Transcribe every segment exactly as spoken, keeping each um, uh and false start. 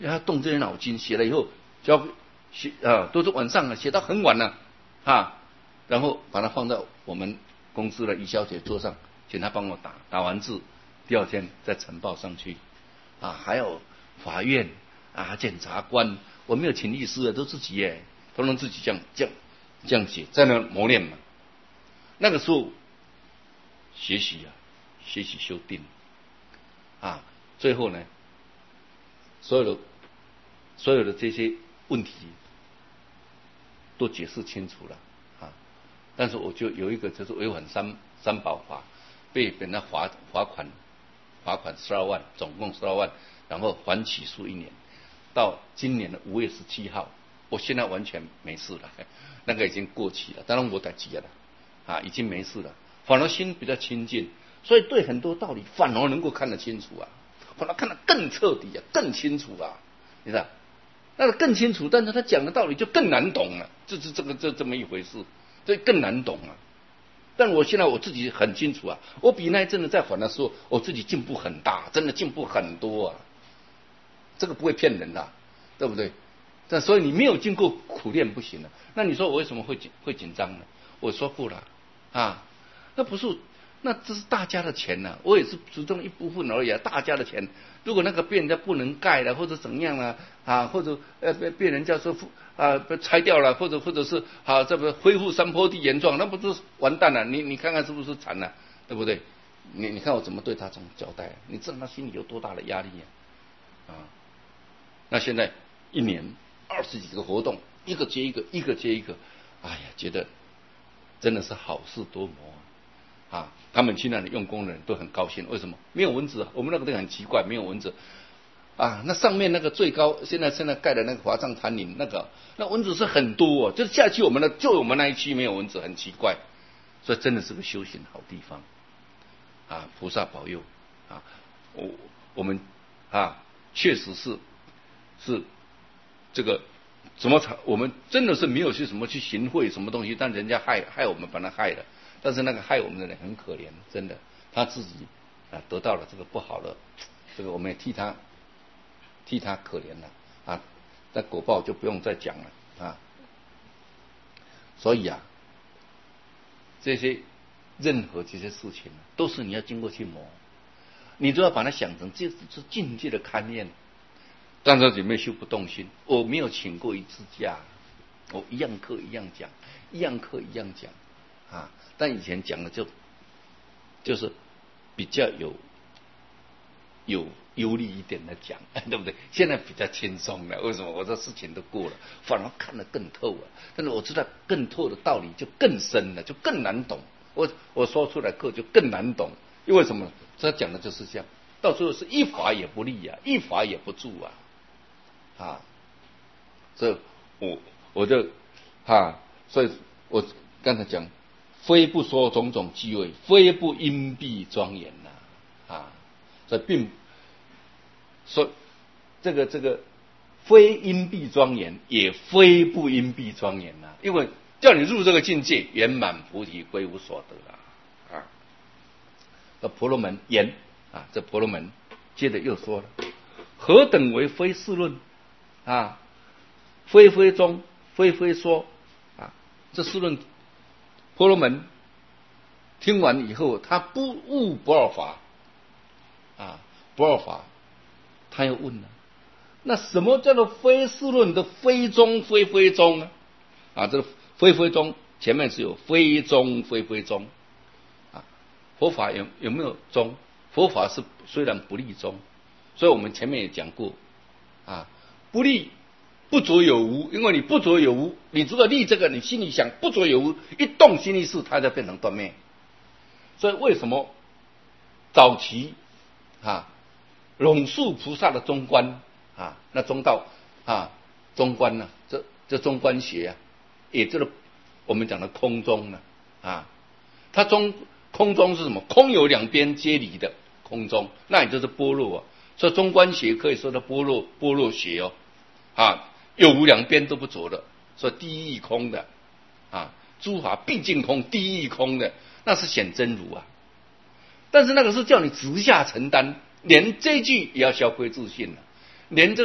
要动这些脑筋，写了以后交写啊，都是晚上了，写到很晚了啊，然后把它放在我们公司的于小姐桌上，请她帮我打，打完字，第二天再呈报上去啊。还有法院啊，检察官，我没有请律师的，都自己耶，都能自己这样这样这样写，在那磨练嘛。那个时候学习啊，学习修订啊，最后呢，所有的所有的这些问题都解释清楚了啊。但是我就有一个就是违反三三保法，被本来罚罚款罚款十二万，总共十二万，然后缓起诉一年，到今年的五月十七号，我现在完全没事了，那个已经过期了，当然我得急了啊，已经没事了，反而心比较清净，所以对很多道理反而能够看得清楚啊，反而看得更彻底啊，更清楚啊，你知道？那个更清楚，但是他讲的道理就更难懂了，这是这个这这么一回事，这更难懂啊。但我现在我自己很清楚啊，我比那一阵子在还的时候，我自己进步很大，真的进步很多啊，这个不会骗人的，对不对？但所以你没有经过苦练不行的。那你说我为什么会紧会紧张呢？我说过了啊，那不是，那这是大家的钱呐、啊，我也是其中一部分而已啊。大家的钱，如果那个被人家不能盖了，或者怎样了啊，或者呃被被人家说啊被拆掉了，或者或者是啊这个恢复山坡地原状，那不是完蛋了？你你看看是不是惨了，对不对？你你看我怎么对他这么交代、啊？你知道他心里有多大的压力啊？啊，那现在一年二十几个活动，一个接一个，一个接一个，哎呀，觉得真的是好事多磨啊！啊，他们去那里用功的人都很高兴，为什么？没有蚊子啊！我们那个地方很奇怪，没有蚊子啊。那上面那个最高，现在现在盖的那个华藏禅林，那个那蚊子是很多哦，就是下去我们的就我们那一区没有蚊子，很奇怪，所以真的是个修行好地方啊！菩萨保佑啊！我我们啊，确实是是这个。怎么我们真的是没有去什么去行贿什么东西，但人家害害我们，把他害了。但是那个害我们的人很可怜，真的，他自己啊得到了这个不好的，这个我们也替他替他可怜了啊。那果报就不用再讲了啊。所以啊，这些任何这些事情都是你要经过去磨，你都要把它想成这是境界的勘验。但是姐妹修不动心，我没有请过一次假，我一样课一样讲，一样课一样讲啊。但以前讲的就就是比较有有忧虑一点的讲，对不对？现在比较轻松了，为什么？我这事情都过了，反而看得更透了。但是我知道更透的道理就更深了，就更难懂。我我说出来课就更难懂，因为什么？他讲的就是这样，到最后是一法也不立啊，一法也不住啊。啊，所以我我就啊，所以我刚才讲，非不说种种机会，非不因蔽庄严呐啊，所以并说这个这个非因蔽庄严，也非不因蔽庄严呐、啊，因为叫你入这个境界，圆满菩提归无所得啊啊。这婆罗门言啊，这婆罗门接着又说了，何等为非事论？啊，非非中，非非说啊，这四论婆罗门听完以后，他不悟不二法啊，不二法，他又问了，那什么叫做非事论的非中非非中呢？啊，这个非非中前面是有非中非非中啊，佛法有有没有中？佛法是虽然不立中，所以我们前面也讲过啊。不立不着有无，因为你不着有无，你如果立这个，你心里想不着有无，一动心意识，它就变成断灭。所以为什么早期啊，龙树菩萨的中观啊，那中道啊，中观呢、啊，这这中观学啊，也就是我们讲的空中呢啊，它中空中是什么？空有两边皆离的空中，那也就是般若啊。所以中观学可以说的般若般若学哦。啊，有无两边都不着的，所以第一义空的啊，诸法毕竟空，第一义空的，那是显真如啊。但是那个是叫你直下承担，连这句也要消亏自信了，连这个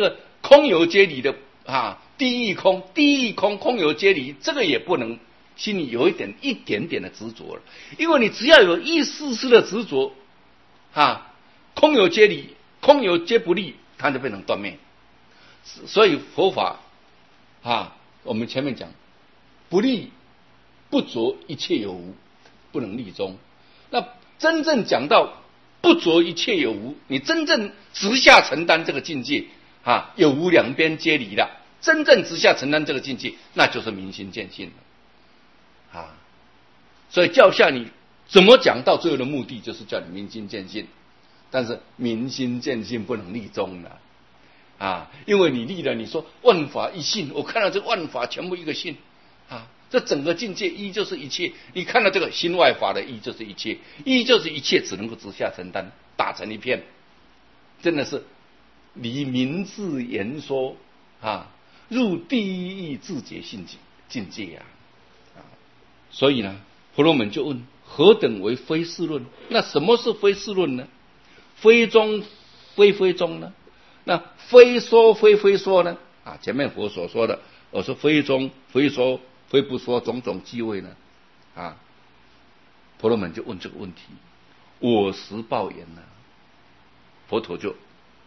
空有皆离的啊，地狱空，地狱空，空有皆离，这个也不能心里有一点一点点的执着了，因为你只要有一丝丝的执着啊，空有皆离，空有皆不立，它就变成断灭。所以佛法啊，我们前面讲不立不着一切有无，不能立中。那真正讲到不着一切有无，你真正直下承担这个境界啊，有无两边皆离了，真正直下承担这个境界，那就是明心见性了啊。所以教下你怎么讲到最后的目的，就是叫你明心见性。但是明心见性不能立中了啊，因为你立了，你说万法一性，我看到这万法全部一个性啊，这整个境界一就是一切，你看到这个心外法的一就是一切，一就是一切，只能够直下承担，打成一片，真的是离明字言说啊，入第一自觉性境界呀 啊, 啊！所以呢，婆罗门就问：何等为非事论？那什么是非事论呢？非中非非中呢？那非说非非说呢？啊，前面佛所说的，我说非中非说非不说，种种忌讳呢？啊，婆罗门就问这个问题，我实报言呢、啊，佛陀就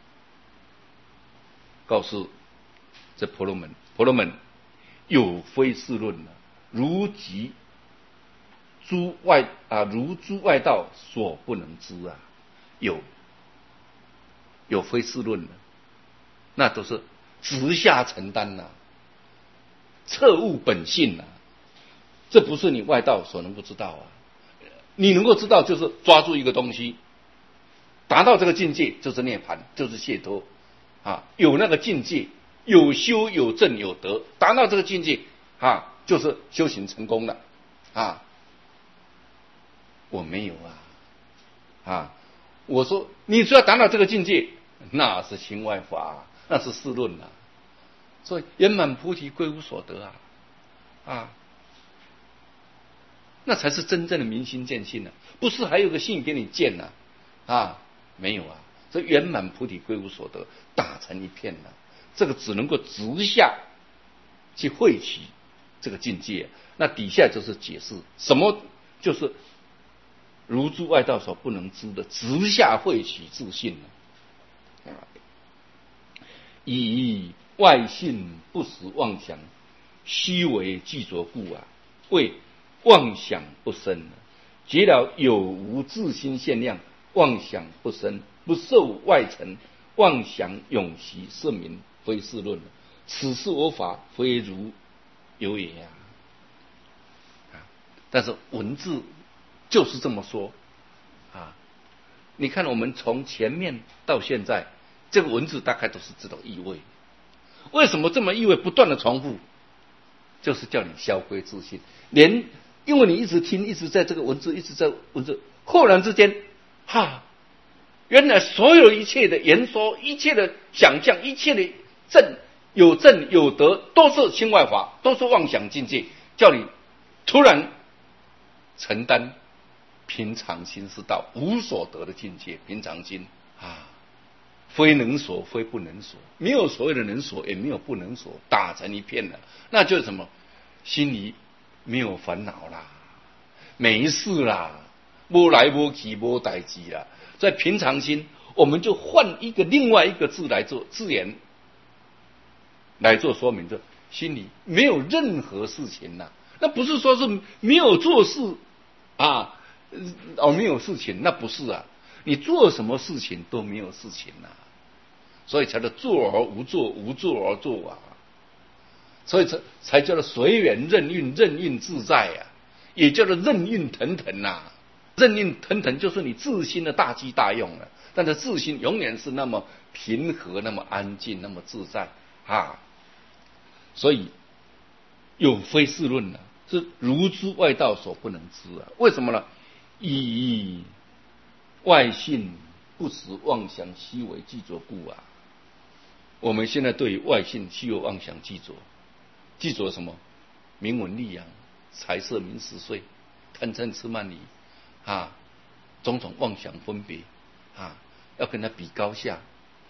告诉这婆罗门，婆罗门有非事论呢、啊，如即诸外啊，如诸外道所不能知啊，有有非事论的，那都是直下承担呐、啊，彻悟本性呐、啊，这不是你外道所能够知道啊。你能够知道，就是抓住一个东西，达到这个境界，就是涅槃，就是解脱啊。有那个境界，有修有正有德，达到这个境界啊，就是修行成功了啊。我没有啊啊！我说你只要达到这个境界，那是心外法，那是事论啊。所以圆满菩提归无所得啊啊！那才是真正的明心见性啊，不是还有个性给你见呢 啊, 啊？没有啊！这圆满菩提归无所得，打成一片了、啊。这个只能够直下去汇起这个境界，那底下就是解释什么，就是如诸外道所不能知的，直下汇起自性啊！以外性不实妄想，虚为具足故啊，为妄想不生，结了有无自心限量，妄想不生，不受外尘，妄想永习，是名非事论。此是我法，非如有也呀、啊！但是文字就是这么说啊！你看，我们从前面到现在，这个文字大概都是这种意味。为什么这么意味不断的重复？就是叫你消归自信，连因为你一直听，一直在这个文字，一直在文字，忽然之间，哈，原来所有一切的言说，一切的想象，一切的正有正有德，都是心外法，都是妄想境界，叫你突然承担平常心是道，无所得的境界，平常心啊。非能所，非不能所，没有所谓的能所，也没有不能所，打成一片了。那就是什么？心里没有烦恼啦，没事啦，无来无去，无代志啦。在平常心，我们就换一个另外一个字来做字眼来做说明，就心里没有任何事情啦。那不是说是没有做事啊，哦，没有事情，那不是啊。你做什么事情都没有事情啊，所以才叫做而无作，无作而作啊，所以才才叫做随缘任运，任运自在啊，也叫做任运腾腾呐、啊。任运腾腾就是你自心的大机大用了、啊，但是自心永远是那么平和，那么安静，那么自在啊。所以有非事论呢、啊，是如诸外道所不能知啊。为什么呢？以外性不实妄想虚伪记着故啊！我们现在对于外性虚伪妄想记着，记着什么？名闻利养、财色名食睡、贪嗔痴慢疑啊，种种妄想分别啊，要跟他比高下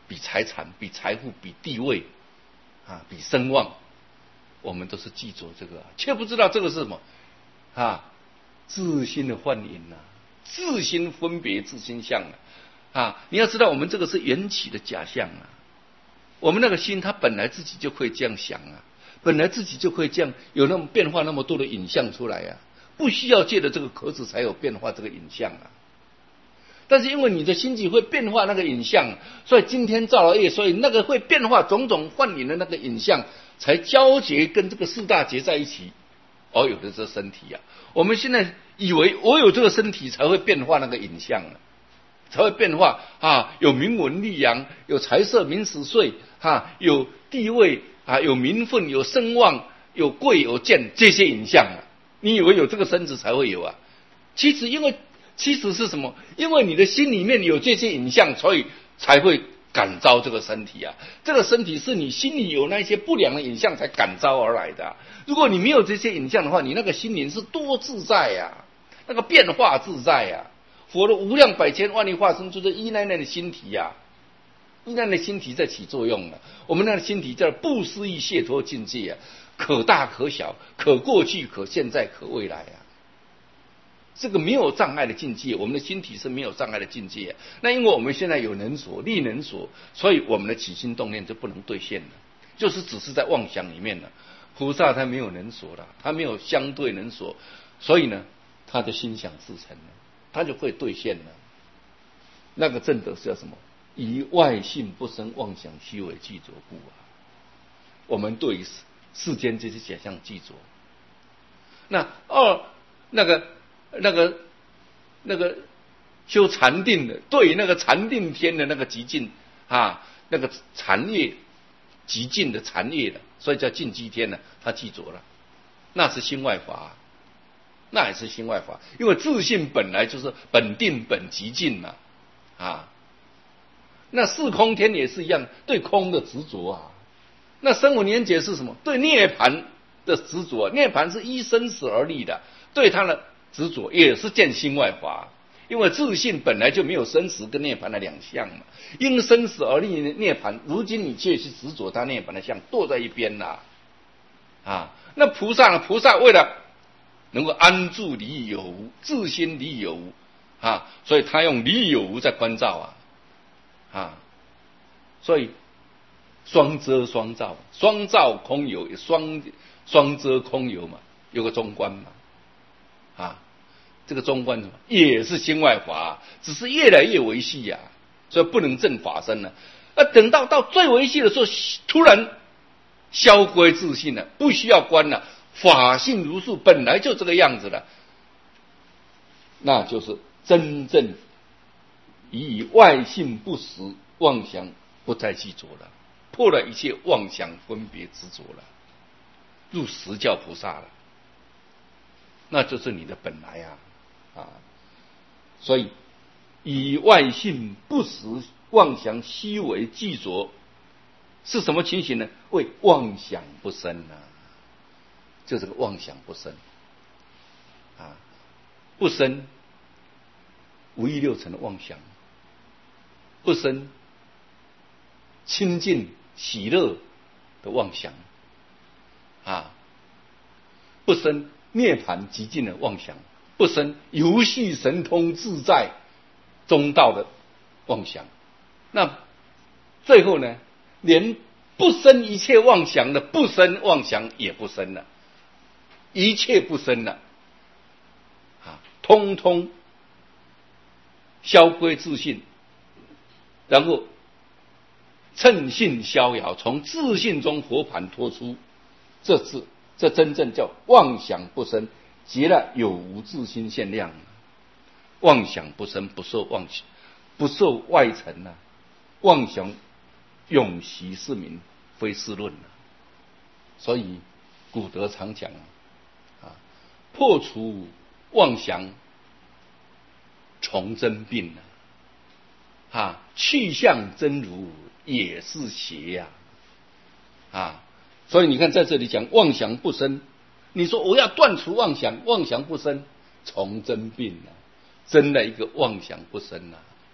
比财产、比财富、比地位啊、比声望，我们都是记着这个，却不知道这个是什么啊？自心的幻影啊，自心分别、自心相啊！啊，你要知道，我们这个是缘起的假象啊。我们那个心，它本来自己就可以这样想啊，本来自己就可以这样有那么变化那么多的影像出来啊，不需要借着这个壳子才有变化这个影像啊。但是因为你的心体会变化那个影像，所以今天造了业，所以那个会变化种种幻影的那个影像，才交结跟这个四大结在一起，而有的这身体啊。我们现在以为我有这个身体才会变化那个影像啊，才会变化啊，有名闻利养，有财色名食睡啊，有地位啊，有名分，有声望，有贵有贱这些影像啊。你以为有这个身子才会有啊？其实因为其实是什么？因为你的心里面有这些影像，所以才会感召这个身体啊。这个身体是你心里有那些不良的影像才感召而来的啊。如果你没有这些影像的话，你那个心灵是多自在呀、啊，那个变化自在呀、啊。佛的无量百千万亿化身，就是依那那的心体呀、啊，依那的心体在起作用啊。我们那个心体叫不思议解脱境界啊，可大可小，可过去，可现在，可未来啊。这个没有障碍的境界，我们的心体是没有障碍的境界、啊。那因为我们现在有能所、力能所，所以我们的起心动念就不能兑现了，就是只是在妄想里面了。菩萨他没有能所了，他没有相对能所，所以呢，他的心想事成了，他就会兑现了。那个正德是叫什么？以外性不生妄想虚伪记着故啊。我们对世间这些假象记着。那二那个。那个那个修禅定的，对于那个禅定天的那个极境啊，那个禅业极境的禅业的，所以叫净极天呢，他记着了，那是心外法，那也是心外法，因为自性本来就是本定本极境嘛，啊，那四空天也是一样，对空的执着啊，那生无年劫是什么？对涅槃的执着，涅槃是依生死而立的，对他的执着也是见心外法，因为自性本来就没有生死跟涅槃的两相嘛，因生死而立涅槃，如今你却去执着他涅槃的相，堕在一边啦、啊，啊，那菩萨呢？菩萨为了能够安住离以有无，自心离以有无啊，所以他用离以有无在关照啊，啊，所以双遮双照，双照空有，双双遮空有嘛，有个中观嘛。啊，这个中观什么也是心外法，只是越来越维系呀、啊，所以不能证法身了。那等到到最维系的时候，突然消归自性了，不需要观了，法性如数，本来就这个样子了，那就是真正以外性不实妄想不再记着了，破了一切妄想分别执着了，入实教菩萨了。那就是你的本来啊，啊，所以以外性不实妄想虚伪记着，是什么情形呢？为妄想不生啊，就这个妄想不生啊，不生无欲六尘的妄想，不生清净喜乐的妄想啊，不生涅槃极尽的妄想，不生游戏神通自在中道的妄想，那最后呢，连不生一切妄想的不生妄想也不生了，一切不生了，啊，通通消归自性，然后趁性逍遥，从自性中活盘脱出，这是。这真正叫妄想不生，结了有无自心限量。妄想不生，不受妄想，不受外尘呐、啊。妄想永习是名，非是论呐、啊。所以古德常讲啊，破除妄想，从真病啊，啊，去向真如也是邪呀、啊，啊。所以你看，在这里讲妄想不生，你说我要断除妄想，妄想不生，从真病啊，真的一个妄想不生啊。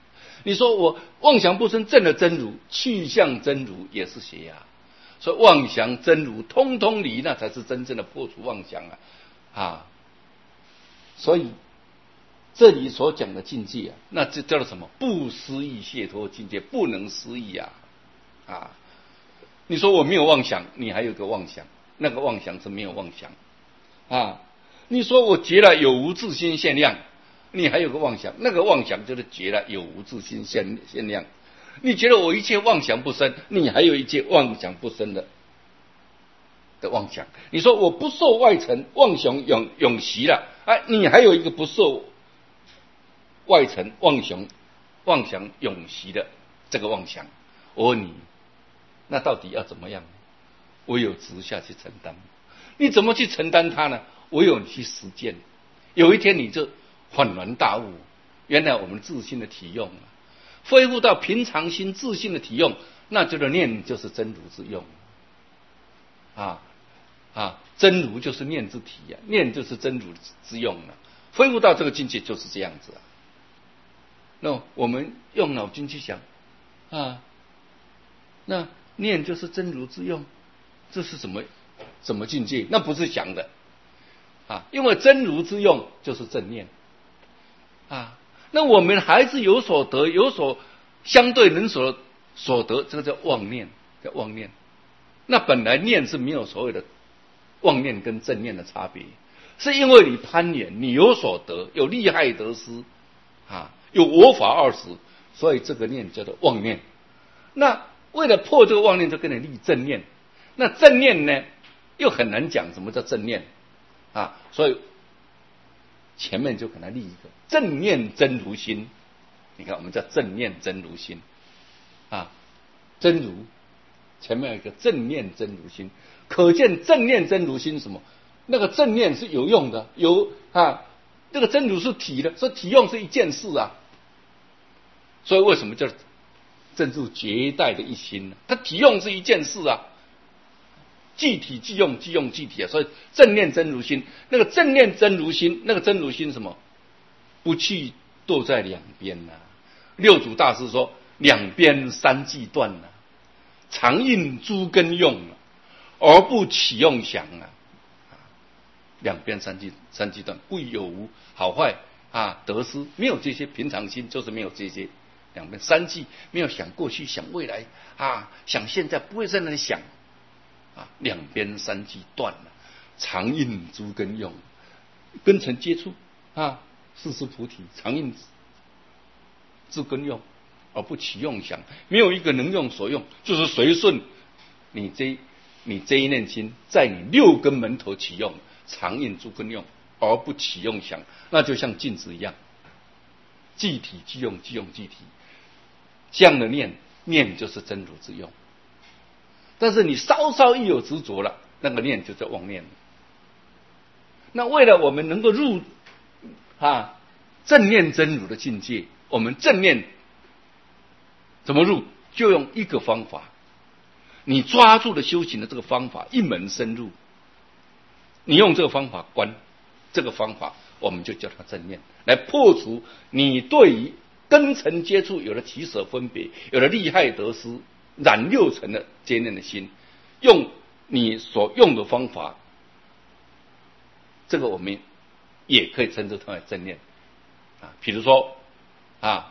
你说我妄想不生，证了真如，去向真如也是邪啊。所以妄想真如通通离，那才是真正的破除妄想啊！啊，所以这里所讲的境界啊，那这叫做什么？不思议解脱境界，不能思议啊！啊，你说我没有妄想，你还有个妄想，那个妄想是没有妄想啊。你说我觉了有无自心限量，你还有个妄想，那个妄想就是觉了有无自心限限量。你觉得我一切妄想不生，你还有一切妄想不生的的妄想。你说我不受外尘，妄想永永习了，哎，你还有一个不受外尘妄想妄想永习的这个妄想。我问你，那到底要怎么样？唯有直下去承担。你怎么去承担它呢？唯有你去实践。有一天你就恍然大悟，原来我们自信的体用啊，恢复到平常心自信的体用，那这个念就是真如之用啊啊！真如就是念之体啊，念就是真如之用了、啊。恢复到这个境界就是这样子啊。那我们用脑筋去想啊，那念就是真如之用，这是什么什么境界？那不是想的啊，因为真如之用就是正念啊。那我们还是有所得，有所相对能所所得，这个叫妄念，叫妄念。那本来念是没有所谓的妄念跟正念的差别，是因为你攀缘，你有所得，有利害得失啊，有我法二实，所以这个念叫做妄念。那为了破这个妄念，就跟你立正念。那正念呢，又很难讲什么叫正念啊，所以前面就给他立一个正念真如心。你看我们叫正念真如心啊，真如前面有一个正念真如心，可见正念真如心什么？那个正念是有用的，有啊，这个真如是体的，所以体用是一件事啊。所以为什么叫正入绝代的一心呢？它体用是一件事啊。即体即用，即用即体啊，所以正念真如心，那个正念真如心，那个真如心什么？不去堕在两边呐、啊。六祖大师说：两边三际断呐、啊，常应诸根用啊，而不起用想啊。两边三际三际断，不有无好坏啊得失，没有这些平常心，就是没有这些两边三际，没有想过去，想未来啊，想现在，不会在那里想。啊，两边三际断了，常应诸根用，根尘接触啊，是是菩提，常应诸根用，而不起用想，没有一个能用所用，就是随顺你这你这一念心，在你六根门头起用，常应诸根用，而不起用想，那就像镜子一样，即体即用，即用即体，这样的念念就是真如之用。但是你稍稍一有执着了，那个念就叫妄念了。那为了我们能够入啊正念真如的境界，我们正念怎么入？就用一个方法，你抓住了修行的这个方法，一门深入。你用这个方法观，这个方法我们就叫它正念，来破除你对于根尘接触有了起舍分别，有了利害得失。染六尘的坚念的心，用你所用的方法，这个我们也可以称之它为正念啊。比如说啊，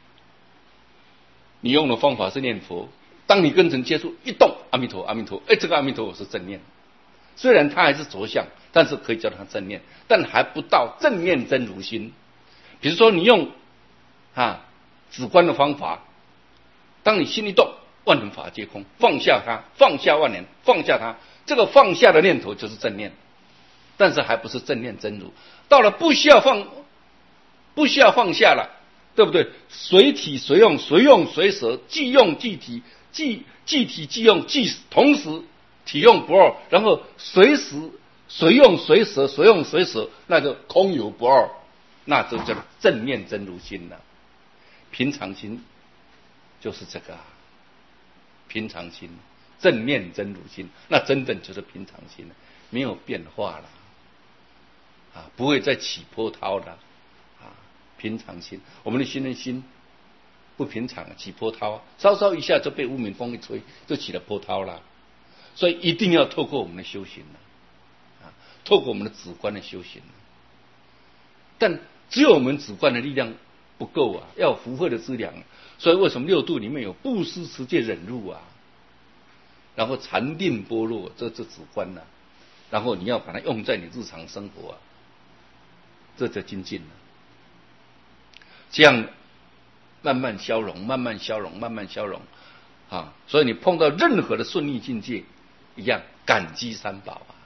你用的方法是念佛，当你跟尘接触一动，阿弥陀阿弥陀，哎，这个阿弥陀佛是正念，虽然它还是着相，但是可以叫它正念，但还不到正念真如心。比如说你用啊止观的方法，当你心一动，万能法皆空，放下它，放下万年，放下它，这个放下的念头就是正念，但是还不是正念真如。到了不需要放，不需要放下了，对不对？随体随用，随用随舍，即用即体，即即体即用，即同时体用不二，然后随时随用随舍，随用随舍，那就空有不二，那就叫正念真如心了。平常心就是这个啊。平常心，正念真如心，那真正就是平常心了，没有变化了啊，不会再起波涛了啊。平常心，我们的心的心不平常，起波涛，稍稍一下就被无名风一吹，就起了波涛了。所以一定要透过我们的修行啊，透过我们的止观的修行。但只有我们止观的力量不够啊，要有福慧的资粮。所以为什么六度里面有布施、持戒、忍辱啊？然后禅定般若，这这止观呐、啊。然后你要把它用在你日常生活啊，这叫精进了、啊。这样慢慢消融，慢慢消融，慢慢消融啊！所以你碰到任何的顺利境界，一样感激三宝啊，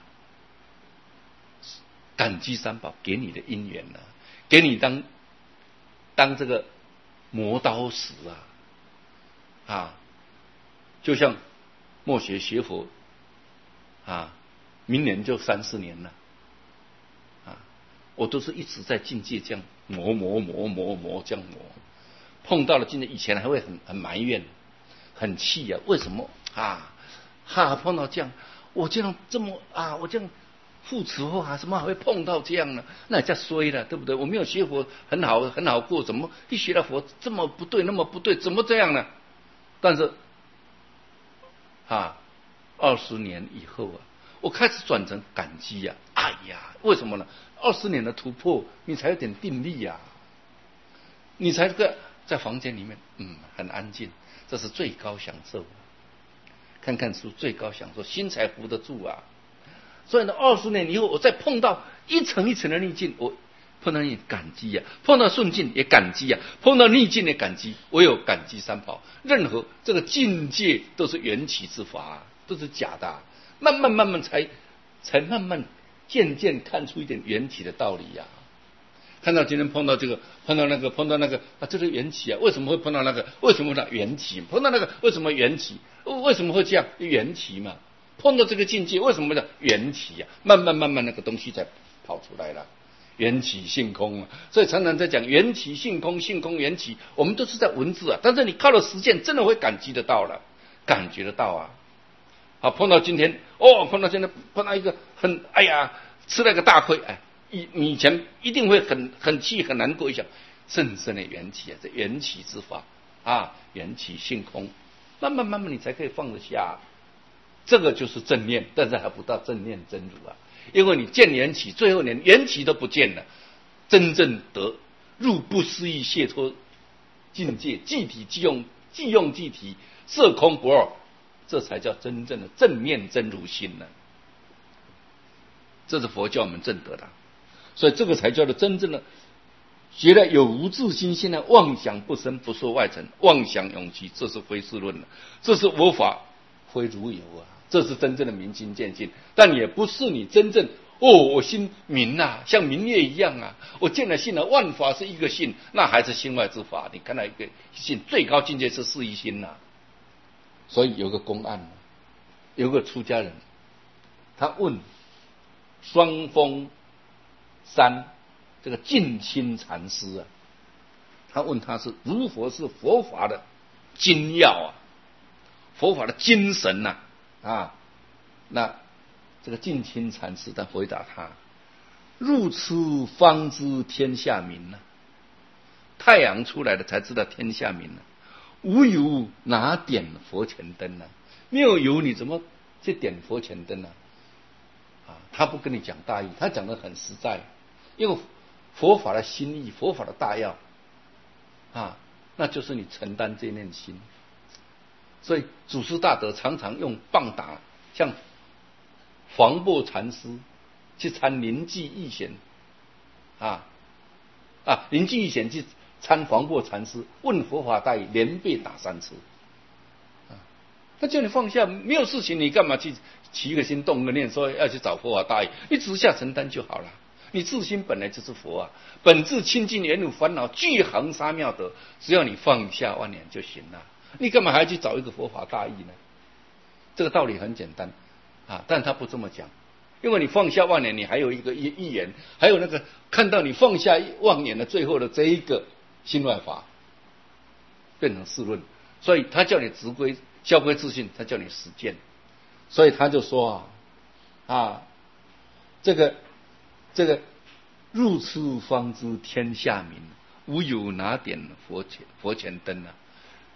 感激三宝给你的因缘呢、啊，给你当当这个磨刀石啊啊！就像默学学佛啊，明年就三四年了啊，我都是一直在境界这样磨磨磨磨磨这样磨。碰到了境界，以前还会很很埋怨，很气啊！为什么啊？哈，碰到这样，我这样这么啊，我这样护持佛啊，怎么还会碰到这样呢？那也叫衰了，对不对？我没有学佛很好很好过，怎么一学了佛这么不对，那么不对，怎么这样呢？但是啊，二十年以后啊，我开始转成感激呀、啊！哎呀，为什么呢？二十年的突破，你才有点定力呀、啊，你才这个。在房间里面，嗯，很安静，这是最高享受。看看书，最高享受，心才扶得住啊。所以呢，二十年以后，我再碰到一层一层的逆境，我碰到你感激呀、啊，碰到顺境也感激呀、啊，碰到逆境也感激。我有感激三宝，任何这个境界都是缘起之法、啊，都是假的、啊。慢慢慢慢才才慢慢渐渐看出一点缘起的道理呀、啊。看到今天碰到这个，碰到那个，碰到那个啊，这是缘起啊！为什么会碰到那个？为什么呢？缘起。碰到那个，为什么缘起？为什么会这样？缘起嘛。碰到这个境界，为什么叫缘起啊？慢慢慢慢那个东西才跑出来了，缘起性空啊。所以常常在讲缘起性空，性空缘起，我们都是在文字啊。但是你靠了实践，真的会感激得到了，感觉得到啊。好，碰到今天，哦，碰到今天，碰到一个很，哎呀，吃了个大亏，哎。你以前一定会很很气很难过一下，深深的缘起啊，这缘起之法啊，缘起性空，慢慢慢慢你才可以放得下，这个就是正念，但是还不到正念真如啊，因为你见缘起，最后连缘起都不见了，真正得入不思议解脱境界，即体即用，即用即体，色空不二，这才叫真正的正念真如心呢、啊。这是佛教我们证得的。所以这个才叫做真正的觉得有无自心性的妄想不生不受外尘，妄想永期，这是非事论了，这是我法非如有啊，这是真正的明心见性，但也不是你真正哦，我心明啊，像明月一样啊，我见了性了，万法是一个性，那还是心外之法。你看到一个性最高境界是四一心呐、啊，所以有个公案，有个出家人，他问双峰山这个净清禅师啊，他问他是如何是佛法的精要啊，佛法的精神呐 啊, 啊，那这个净清禅师他回答他：入此方知天下明啊，太阳出来了才知道天下明啊，无油哪点佛前灯呢、啊？没有油你怎么去点佛前灯呢、啊？啊，他不跟你讲大义，他讲的很实在。因为佛法的心意，佛法的大要啊，那就是你承担这念心。所以祖师大德常常用棒打，像黄檗禅师去参临济义显啊啊，临济义显去参黄檗禅师，问佛法大义，连被打三次。啊，他叫你放下，没有事情，你干嘛去起一个心动个念，说要去找佛法大义？你直下承担就好了。你自心本来就是佛啊，本自清净圆如烦恼，具恒沙妙德，只要你放下万念就行了。你干嘛还要去找一个佛法大义呢？这个道理很简单啊，但他不这么讲，因为你放下妄念，你还有一个意言，还有那个看到你放下妄念的最后的这一个心外法，变成事论，所以他叫你直归消归自信，他叫你实践，所以他就说啊啊，这个。这个入此方知天下明，无有哪点佛前佛前灯啊！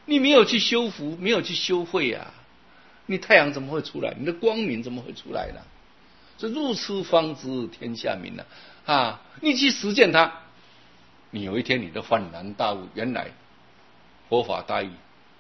你没有去修福，没有去修慧啊，你太阳怎么会出来？你的光明怎么会出来呢？这如此方知天下明啊！啊，你去实践它，你有一天你的恍然大悟，原来佛法大义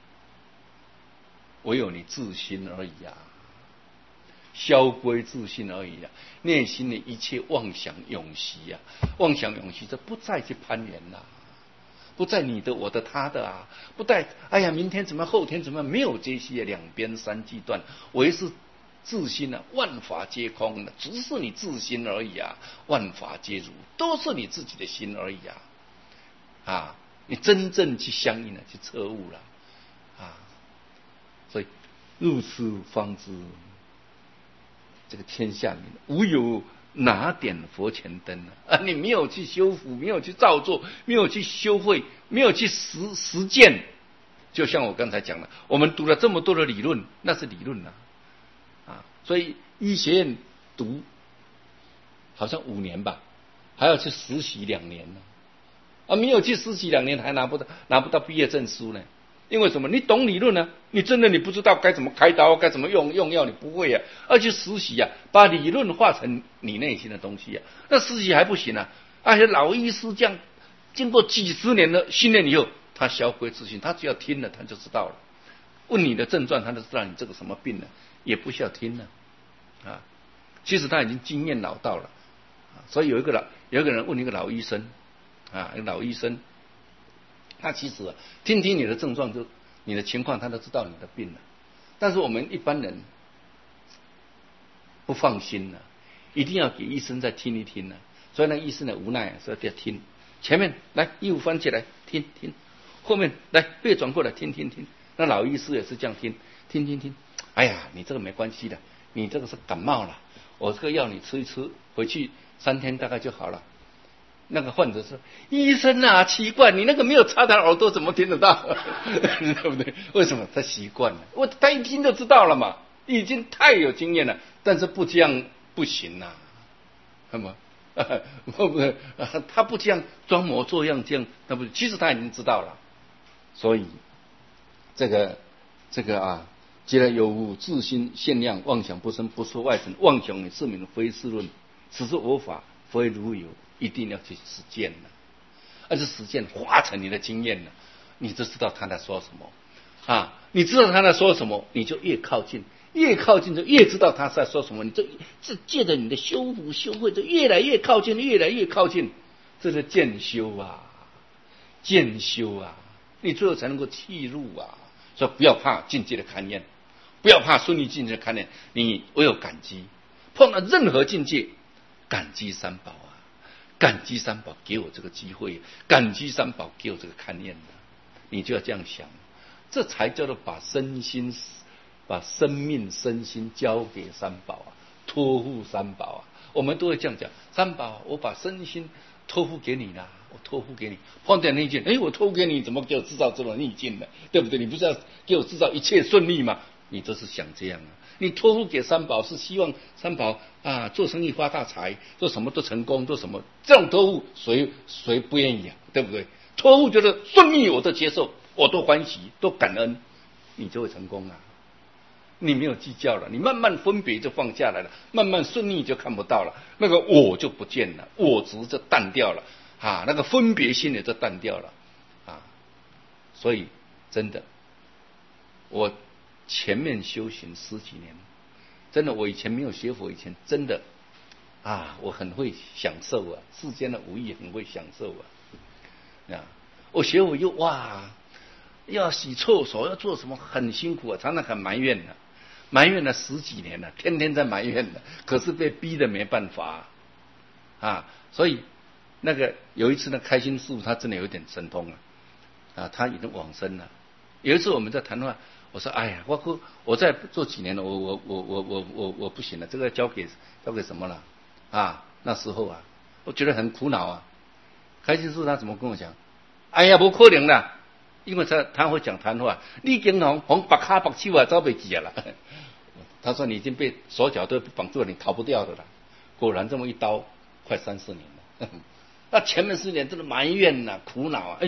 唯有你自心而已啊，消归自心而已啊，内心的一切妄想永息啊，妄想永息，这不再去攀缘了、啊。不在你的我的他的啊，不在哎呀明天怎么后天怎么没有这些两边三际断，唯是自心啊，万法皆空的，只是你自心而已啊，万法皆如，都是你自己的心而已啊，啊，你真正去相应了，去彻悟了啊，所以入此方知这个天下明，无有哪点佛前灯呢？啊，你没有去修福，没有去造作，没有去修慧，没有去实实践。就像我刚才讲的，我们读了这么多的理论，那是理论啊，啊，所以医学院读好像五年吧，还要去实习两年呢，啊，没有去实习两年还拿不到拿不到毕业证书呢。因为什么？你懂理论呢、啊？你真的你不知道该怎么开刀，该怎么用用药，你不会啊。而且实习啊，把理论化成你内心的东西啊，那实习还不行啊。而且老医师这样经过几十年的训练以后，他消归自信，他只要听了他就知道了。问你的症状，他就知道你这个什么病了，也不需要听了啊。其实他已经经验老道了啊。所以有一个老有一个人问一个老医生啊，一个老医生。他其实、啊、听听你的症状，就你的情况，他都知道你的病了。但是我们一般人不放心了、啊，一定要给医生再听一听呢、啊。所以那医生呢无奈，所以要听。前面来衣服翻起来听听，后面来背转过来听听听。那老医师也是这样听听听听。哎呀，你这个没关系的，你这个是感冒了，我这个药你吃一吃，回去三天大概就好了。那个患者说：“医生啊，奇怪，你那个没有插他耳朵怎么听得到？对不对？为什么？他习惯了，我他一听就知道了嘛，已经太有经验了。但是不这样不行呐、啊，那么不不，他不这样装模作样这样，那不其实他已经知道了。所以这个这个啊，既然有无自心限量，妄想不生，不说外尘，妄想也是名非是论，此是我法，非如有。”一定要去实践了，而且实践化成你的经验了，你就知道他在说什么啊！你知道他在说什么，你就越靠近，越靠近就越知道他在说什么，你就这借着你的修福修慧，就越来越靠近，越来越靠近，这是渐修啊，渐修啊，你最后才能够契入啊！所以不要怕境界的勘验，不要怕顺利境界的勘验，你唯有感激，碰到任何境界，感激三宝啊！感激三宝给我这个机会，感激三宝给我这个勘验的，你就要这样想，这才叫做把身心、把生命、身心交给三宝啊，托付三宝啊。我们都会这样讲：三宝，我把身心托付给你了，我托付给你。碰见逆境，哎，我托付给你，怎么给我制造这种逆境呢？对不对？你不是要给我制造一切顺利吗？你就是想这样啊。你托付给三宝是希望三宝啊做生意发大财，做什么都成功，做什么这种托付谁谁不愿意啊？对不对？托付觉得顺利我都接受，我都欢喜，都感恩，你就会成功啊。你没有计较了，你慢慢分别就放下来了，慢慢顺利就看不到了，那个我就不见了，我执就淡掉了啊，那个分别心也就淡掉了啊。所以真的，我前面修行十几年，真的，我以前没有学佛以前，真的啊，我很会享受啊，世间的无益很会享受啊。啊，我学佛又哇，要洗厕所，要做什么，很辛苦啊，常常很埋怨的、啊，埋怨了十几年了，天天在埋怨的，可是被逼的没办法啊。啊所以那个有一次呢，开心师父他真的有点神通啊，啊，他已经往生了。有一次我们在谈话。我说：“哎呀，我我再做几年了，我我我我我我我不行了，这个交给交给什么了啊？那时候啊，我觉得很苦恼啊。开心师他怎么跟我讲？哎呀，不可能啦，因为他他会讲谈话，你已经红红白卡白手啊，早被挤了。他说你已经被手脚都绑住了，你逃不掉的了。果然这么一刀，快三四年了。那前面四年真的埋怨呐、啊，苦恼啊，哎，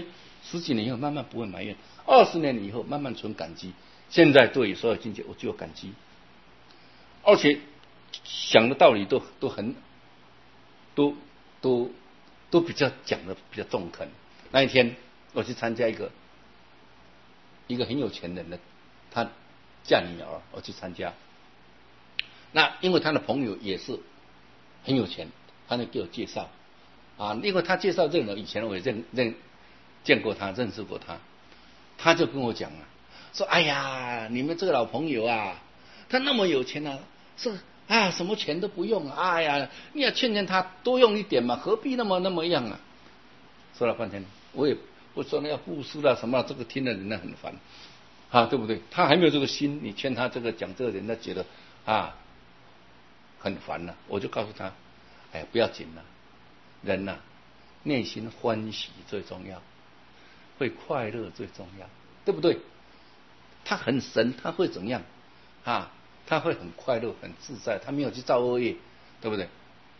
十几年以后慢慢不会埋怨，二十年以后慢慢存感激。现在对所有境界我就有感激，而且想的道理都都很都都都比较讲的比较中肯。那一天我去参加一个一个很有钱人的他嫁女儿，我去参加。那因为他的朋友也是很有钱，他就给我介绍啊，因为他介绍这个人以前我也认认见过他，认识过他，他就跟我讲啊，说哎呀，你们这个老朋友啊，他那么有钱啊，是啊，什么钱都不用，哎呀，你要劝劝他多用一点嘛，何必那么那么样啊？说了半天，我也不说那要布施了什么，这个听了人家很烦啊，对不对？他还没有这个心，你劝他这个讲这个，人家觉得啊很烦了。我就告诉他，哎呀，不要紧了，人呐、啊，内心欢喜最重要，会快乐最重要，对不对？他很神，他会怎么样啊？他会很快乐很自在，他没有去造恶业，对不对？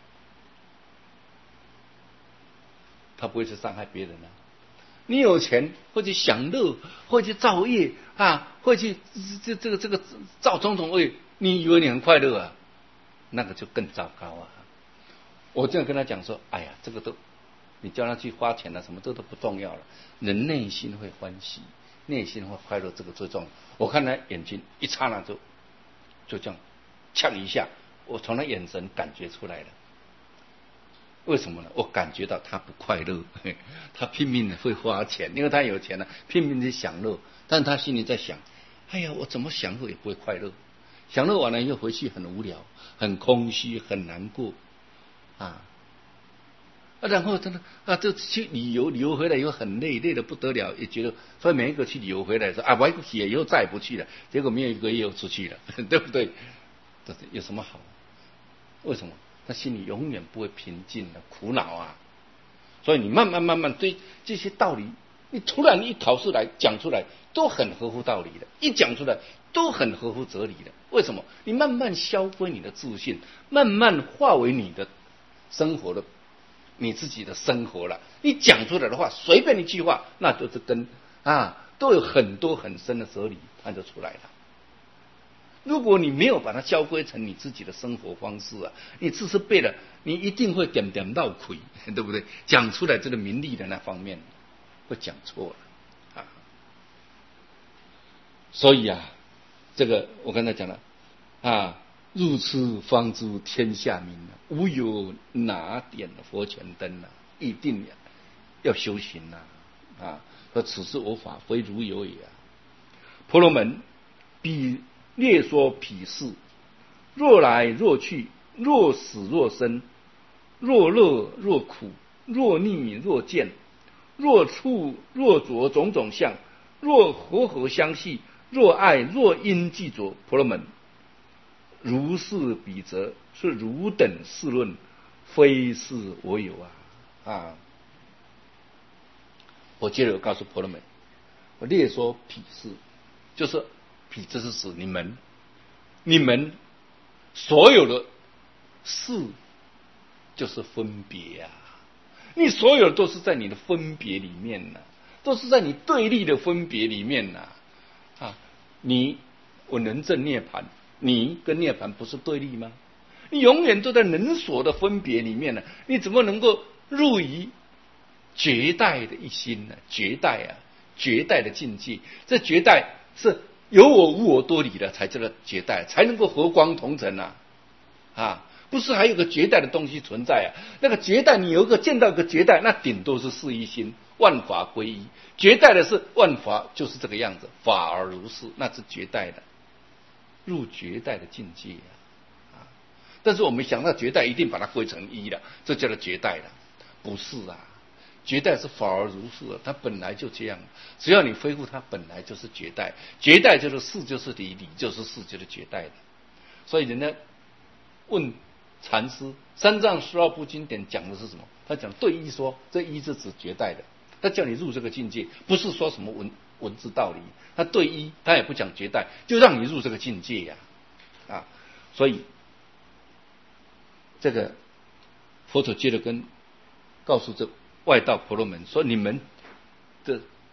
他不会去伤害别人啊。你有钱会去享乐，会去造业啊，会去这这个这个造种种恶，你以为你很快乐啊？那个就更糟糕啊！我这样跟他讲说，哎呀，这个都你叫他去花钱了、啊，什么这都不重要了，人内心会欢喜，内心会快乐，这个最重要。我看他眼睛一刹那就就这样呛一下，我从他眼神感觉出来了。为什么呢？我感觉到他不快乐，他拼命的会花钱，因为他有钱了、啊，拼命的享乐，但他心里在想，哎呀，我怎么享乐也不会快乐，享乐完了以后回去很无聊，很空虚，很难过啊。然后真的啊，就去旅游，旅游回来以后很累，累得不得了，也觉得，所以每一个去旅游回来说啊，我不去，以后再也不去了。结果没有一个月又出去了，对不对？这有什么好？为什么？他心里永远不会平静的，苦恼啊！所以你慢慢慢慢对这些道理，你突然一考试来讲出来，都很合乎道理的，一讲出来都很合乎哲理的。为什么？你慢慢消归你的自信，慢慢化为你的生活的你自己的生活了。你讲出来的话，随便一句话，那就是跟啊都有很多很深的哲理，它就出来了。如果你没有把它交归成你自己的生活方式啊，你只是背了，你一定会点点闹亏，对不对？讲出来这个名利的那方面会讲错了啊。所以啊，这个我刚才讲了啊，入此方知天下明啊，无有哪点佛前灯啊，一定要修行啊啊！说此是我法，非如有也啊。婆罗门比略说彼事，若来若去，若死若生，若乐若苦，若逆若见，若处若着种种相，若和合相系，若爱若因既着。婆罗门，如是比则，是汝等世论，非是我有啊啊！我接着告诉婆罗门，我略说彼事，就是彼，这是指你们，你们所有的事就是分别啊！你所有都是在你的分别里面呢、啊，都是在你对立的分别里面呢、啊。啊，你我能证涅槃，你跟涅槃不是对立吗？你永远都在能所的分别里面呢、啊，你怎么能够入于绝代的一心呢？绝代啊，绝代的境界，这绝代是有我无我多理的，才叫做绝代，才能够和光同尘啊！啊，不是还有个绝代的东西存在啊？那个绝代，你有一个见到一个绝代，那顶多是四一心，万法归一。绝代的是万法就是这个样子，法而如是，那是绝代的，入绝代的境界啊！啊，但是我们想到绝代，一定把它归成一了，这叫做绝代了，不是啊？绝代是法而如是，它本来就这样。只要你恢复它，本来就是绝代。绝代就是事就是理，理就是事，就是绝代的。所以人家问禅师，三藏十二部经典讲的是什么？他讲对一说，这一是指绝代的。他叫你入这个境界，不是说什么文文字道理。他对一，他也不讲绝代，就让你入这个境界呀、啊，啊，所以这个佛陀接着跟告诉这外道婆罗门说：你们的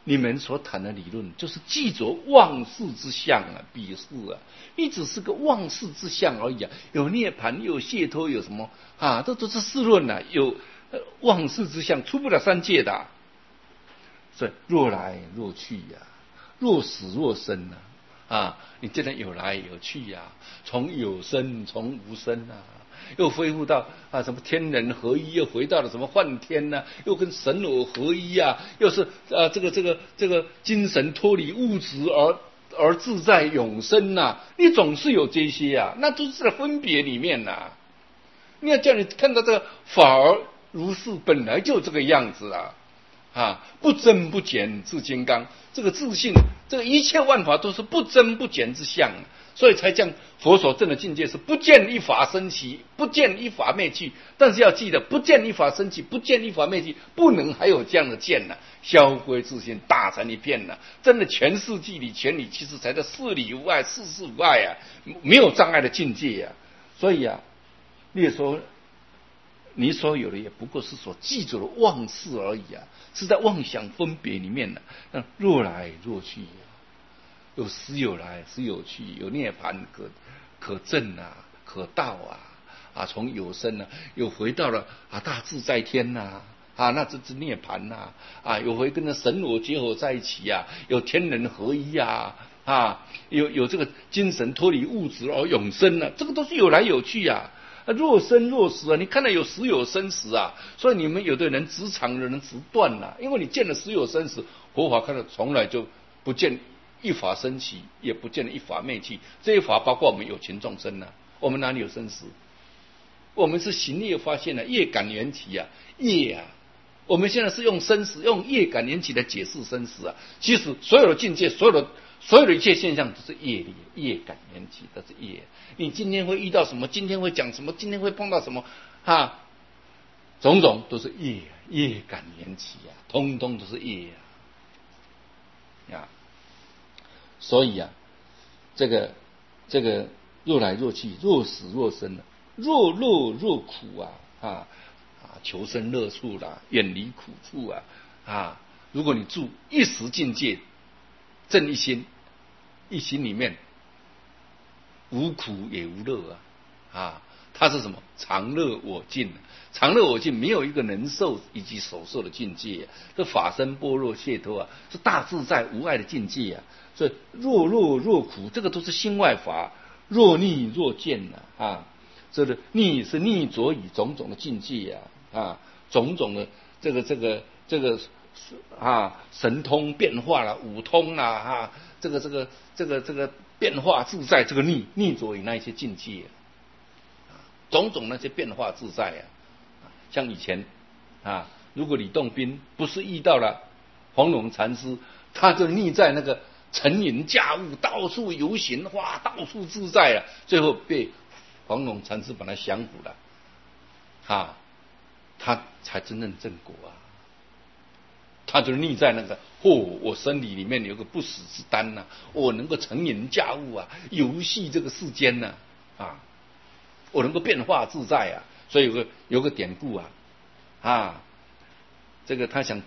你们所谈的理论，就是记着妄事之相啊，彼事啊，你只是个妄事之相而已啊。有涅盘，有解脱，有什么啊？这都是世论啊，有妄事之相，出不了三界的、啊。所以若来若去呀、啊，若死若生啊。啊，你既然有来有去呀、啊，从有生从无生啊，又恢复到啊什么天人合一，又回到了什么幻天呐、啊，又跟神我合一啊，又是啊这个这个这个精神脱离物质而而自在永生呐、啊，你总是有这些啊，那都是在分别里面呐、啊。你要叫你看到这个法而如是，本来就这个样子啊。啊，不增不减自金刚，这个自信，这个一切万法都是不增不减之相，所以才讲佛所证的境界是不见一法生起，不见一法灭去。但是要记得，不见一法生起，不见一法灭去，不能还有这样的见呢、啊，销归自性，大成一片呢、啊。真的全世界里全理，其实才在事里无碍，事事无碍啊，没有障碍的境界啊。所以啊，你说。你所有的也不过是所记住的妄事而已啊，是在妄想分别里面的、啊。若来若去、啊，有时有来，时有去，有涅盘可可证啊，可道啊，啊，从有生啊，又回到了啊大自在天呐、啊，啊，那这是涅盘呐、啊，啊，有回跟着神我结合在一起啊，有天人合一啊，啊，有有这个精神脱离物质而永生啊，这个都是有来有去啊。若生若死啊，你看到有死有生死啊，所以你们有的人执长，有的人执断啊，因为你见了死有生死，佛法看到从来就不见一法生起，也不见一法灭去。这一法包括我们有情众生啊，我们哪里有生死？我们是行业发现的业感缘起啊，业啊，我们现在是用生死，用业感缘起来解释生死啊。其实所有的境界，所有的所有的一切现象都是业力，业感缘起，都是业。你今天会遇到什么？今天会讲什么？今天会碰到什么？哈，种种都是业，业感缘起啊，通通都是业啊。啊，所以啊，这个这个若来若去，若死若生啊，若乐若苦啊，啊啊，求生乐处啦，远离苦处啊啊！如果你住一时境界，正一心，一心里面。无苦也无乐啊，啊，它是什么？常乐我净，常乐我净，没有一个能受以及所受的境界啊。这法身般若解脱啊，是大自在无碍的境界啊。所以若乐若苦，这个都是心外法。若逆若见呐，啊，这个逆是逆着以种种的境界啊，啊，种种的这个这个这个啊，神通变化了，五通啊，啊，这个这个这个这个。变化自在，这个逆逆着于那一些境界、啊，种种那些变化自在啊，像以前啊，如果李洞宾不是遇到了黄龙禅师，他就逆在那个乘云驾雾，到处游行，哇，到处自在了，最后被黄龙禅师把他降服了，啊，他才真正正果啊。他就逆在那个，哦，我身体里面有个不死之丹呐、啊，我能够乘云驾雾啊，游戏这个世间呐、啊，啊，我能够变化自在啊，所以有个有个典故啊，啊，这个他想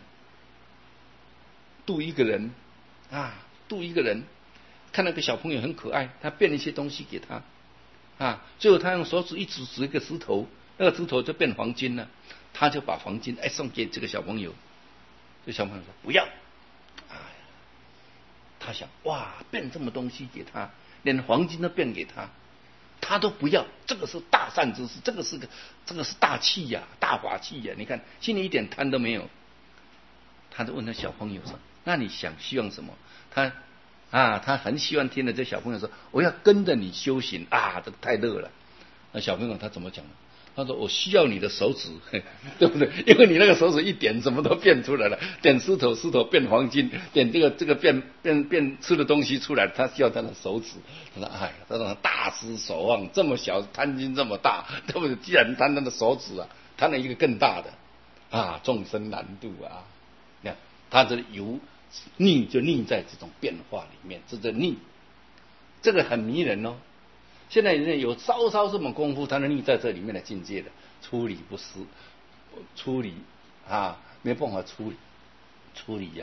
渡一个人啊，渡一个人，看那个小朋友很可爱，他变了一些东西给他啊，最后他用手指一指指一个石头，那个石头就变黄金了，他就把黄金哎送给这个小朋友。这小朋友说不要，哎，他想哇，变这么东西给他，连黄金都变给他，他都不要，这个是大善之事，这个是个这个是大气呀、啊，大法器呀、啊，你看心里一点贪都没有。他就问他小朋友说：“那你想希望什么？”他啊，他很希望听的这小朋友说：“我要跟着你修行啊！”这个太乐了。那小朋友他怎么讲呢？他说：“我需要你的手指，对不对？因为你那个手指一点，什么都变出来了。点石头，石头变黄金；点这个这个变变变吃的东西出来，他需要他的手指。”他说：“哎，他说大失所望，这么小贪心这么大，对不对？既然贪他的手指啊，贪了一个更大的啊，众生难度啊！你看他这由逆就逆在这种变化里面，这个逆，这个很迷人哦。”现在人有稍稍这么功夫，他能立在这里面的境界的，出离不思，出离啊，没办法处理，处理呀、啊，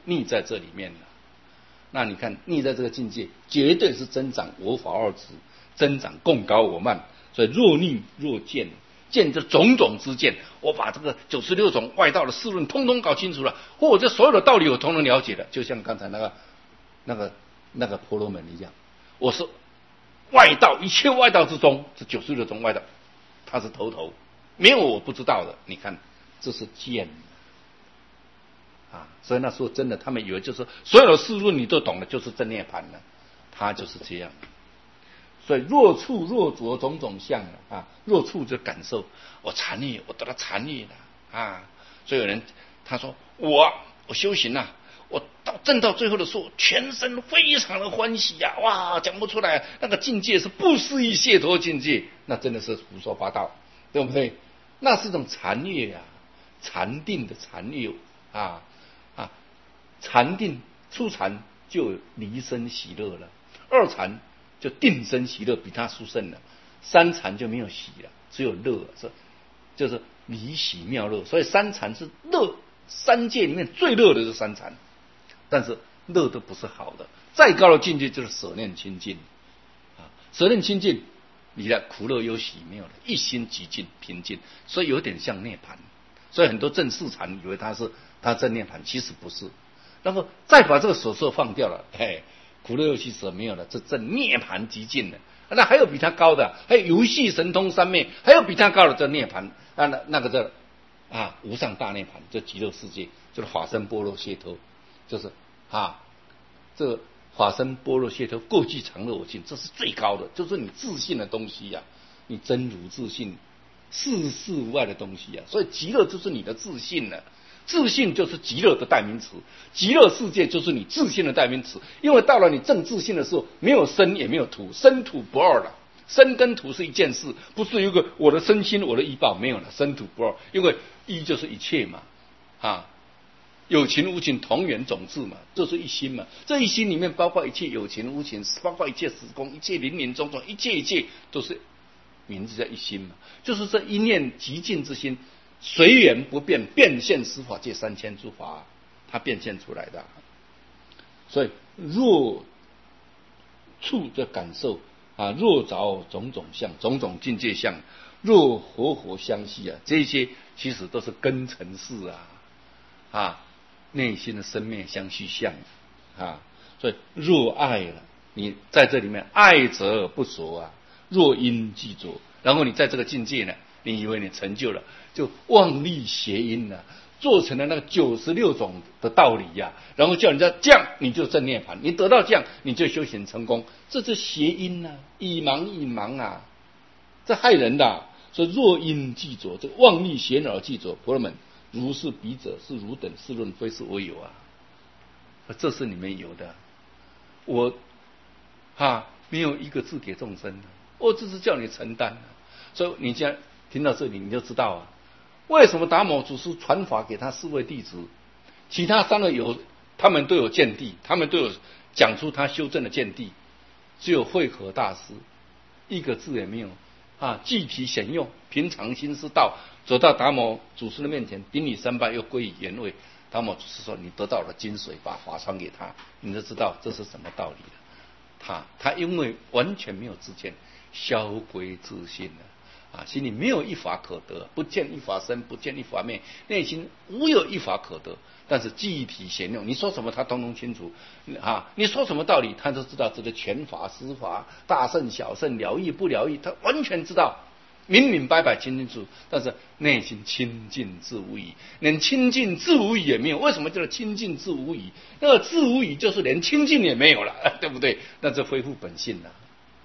溺在这里面了。那你看溺在这个境界，绝对是增长我法二执，增长共高我慢。所以若逆若见，见这种种之见，我把这个九十六种外道的事论通通搞清楚了，或者所有的道理我通通了解了，就像刚才那个那个那个婆罗门一样，我是外道，一切外道之中，这九十六种外道，他是头头，没有我不知道的。你看，这是见啊！所以那时候真的，他们以为就是所有的事论你都懂了，就是真涅槃了，他就是这样。所以若触若着种种相啊，若触就感受，我禅意，我得到禅意了啊！所以有人他说我我修行啊，我到证到最后的时候，全身非常的欢喜呀、啊，哇，讲不出来，那个境界是不思议解脱境界，那真的是胡说八道，对不对？那是一种禅悦呀、啊，禅定的禅悦啊啊，禅定初禅就离生喜乐了，二禅就定生喜乐，比他殊胜了，三禅就没有喜了，只有乐，是就是离喜妙乐，所以三禅是乐，三界里面最乐的是三禅，但是乐都不是好的，再高的境界就是舍念清净啊，舍念清净，你的苦乐忧喜没有了，一心极尽平静，所以有点像涅槃，所以很多正四禅以为他是他正涅槃，其实不是，然后再把这个舍色放掉了，嘿。苦乐忧喜舍没有了，这正涅槃极尽了。那还有比他高的，还有游戏神通三昧，还有比他高的这涅槃啊，那那个叫啊无上大涅槃，这极乐世界，就是法身般若解脱，就是啊这个法身般若解脱过去常乐我净，这是最高的，就是你自信的东西呀、啊，你真如自信，世事无碍的东西呀、啊，所以极乐就是你的自信了。自信就是极乐的代名词，极乐世界就是你自信的代名词。因为到了你正自信的时候，没有身也没有土，身土不二了。身跟土是一件事，不是有个我的身心我的依报，没有了，身土不二。因为一就是一切嘛，啊，有情无情同源种质嘛，就是一心嘛。这一心里面包括一切有情无情，包括一切时空，一切林林总总，一切一切都是名字叫一心嘛，就是这一念极尽之心。随缘不变，变现十法界三千诸法，它变现出来的。所以若触的感受啊，若着种种相，种种境界相，若活活相续啊，这些其实都是根尘事啊啊，内心的生灭相续相啊。所以若爱了，你在这里面爱则不着啊，若因即着，然后你在这个境界呢，你以为你成就了。就妄立邪因了、啊，做成了那个九十六种的道理呀、啊，然后叫人家这样你就正涅槃，你得到这样你就修行成功，这是邪因呐、啊，以盲以盲啊，这害人的、啊。所以若因即着，这妄立邪而即着，婆罗门如是彼者是汝等世论，非是我有啊，这是你们有的，我哈没有一个字给众生的，我只是叫你承担、啊。所以你既然听到这里，你就知道啊。为什么达摩祖师传法给他四位弟子，其他三个有他们都有见地，他们都有讲出他修正的见地，只有慧可大师一个字也没有啊，具体显用，平常心是道，走到达摩祖师的面前，顶礼三拜，又归于原位。达摩祖师说：“你得到了金水，把法传给他，你就知道这是什么道理了。”他他因为完全没有自见，消归自信了。啊，心里没有一法可得，不见一法生，不见一法灭，内心无有一法可得。但是记忆体显用，你说什么他通通清楚啊！你说什么道理，他都知道这个全法、实法、大圣、小圣、了义不了义，他完全知道，明明白白、清清楚楚。但是内心清净自无疑，连清净自无疑也没有。为什么叫做清净自无疑？那个自无疑就是连清净也没有了，对不对？那就恢复本性了。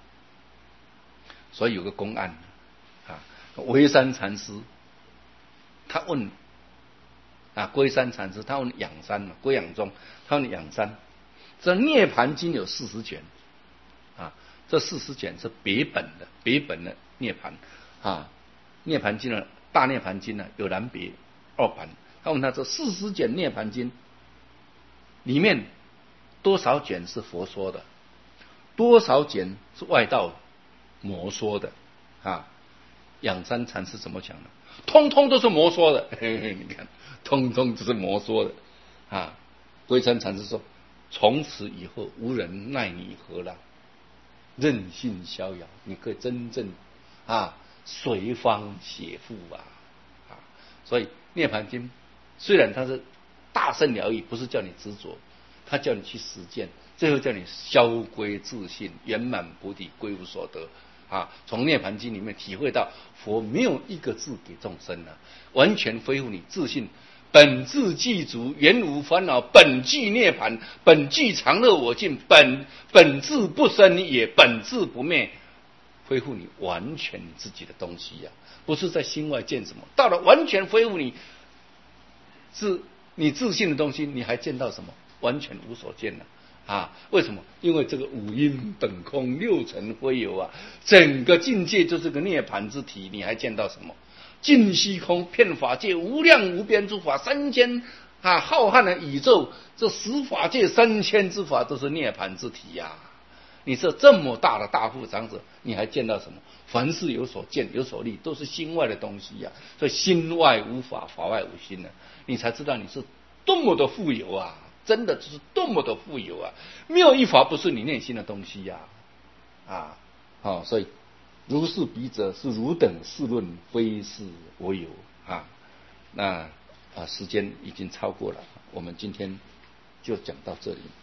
所以有个公案。维山禅师，他问啊，龟山禅师，他问养山嘛，龟养宗，他问养山，这涅盘经有四十卷啊，这四十卷是别本的，别本的涅盘啊，涅盘经呢，大涅盘经呢有南别二版，他问他这四十卷涅盘经里面多少卷是佛说的，多少卷是外道魔说的啊？养山禅师怎么讲的？通通都是魔说的，嘿嘿，你看，通通都是魔说的啊！ 龟山禅师说，从此以后无人奈你何了，任性逍遥，你可以真正啊随方写赋啊啊！所以涅槃经虽然它是大圣疗愈，不是叫你执着，它叫你去实践，最后叫你消归自性，圆满菩提，归无所得啊！从涅槃经里面体会到佛没有一个字给众生啊，完全恢复你自信。本自具足，原无烦恼；本具涅槃，本具常乐我净；本本自不生也，本自不灭。恢复你完全自己的东西呀、啊，不是在心外见什么。到了完全恢复你自你自信的东西，你还见到什么？完全无所见了啊！为什么？因为这个五阴本空，六尘非有啊，整个境界就是个涅槃之体，你还见到什么？尽虚空，遍法界，无量无边诸法，三千啊浩瀚的宇宙，这十法界三千之法都是涅槃之体呀、啊！你这这么大的大富长者，你还见到什么？凡事有所见，有所立，都是心外的东西呀、啊！所以心外无法，法外无心呢、啊，你才知道你是多么的富有啊！真的就是多么的富有啊！没有一法不是你内心的东西呀、啊！啊，好、哦，所以。如是彼者，是汝等世论，非是我有啊。那啊，时间已经超过了，我们今天就讲到这里。